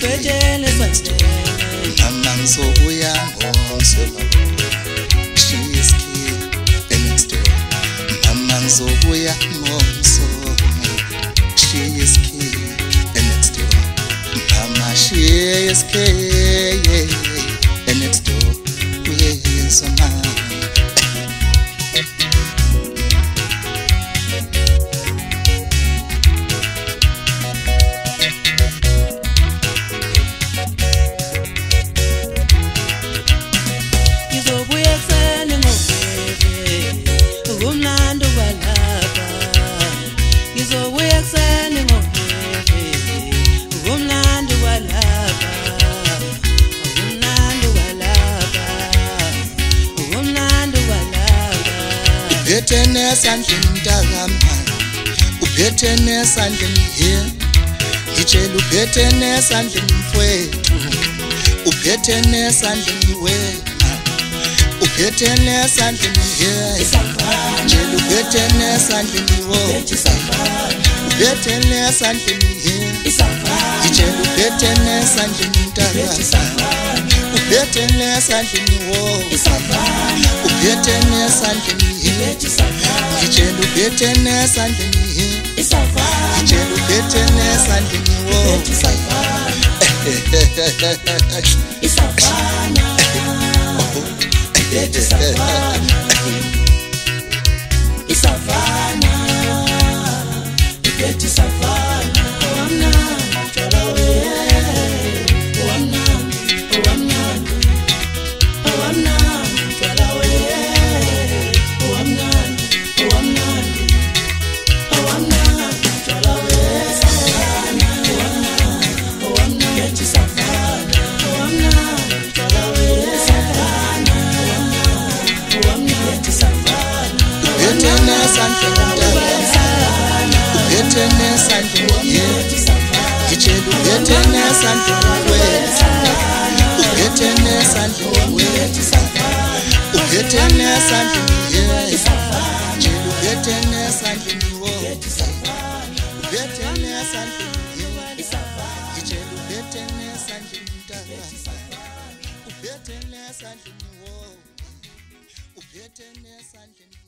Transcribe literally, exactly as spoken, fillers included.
ubhetele sandleni mama ngizobuya ngomso she is key the next door mama ngizobuya ngomso she is key the next door mama she is key the next door yes mama uphethe nesandleni mntakama uphethe nesandleni here ngitshela uphethe nesandleni mfowethu uphethe nesandleni wena uphethe nesandleni here ngitshela uphethe nesandleni wo uphethe nesandleni here ngitshela uphethe nesandleni mntakama uphethe nesandleni wo uphethe nesandleni ngitshela uphethe nesandleni ngitshela uphethe nesandleni wo isafana uphethe isafana isafana uphethe isafana wamna tshwala we wamna wamna wamna tshwala we uphethe nesandleni ngitshela uphethe nesandleni wena uphethe nesandleni wena uphethe nesandleni ngitshela uphethe nesandleni wo uphethe nesandleni ngitshela uphethe nesandleni mntakama uphethe nesandleni wo uphethe nesandleni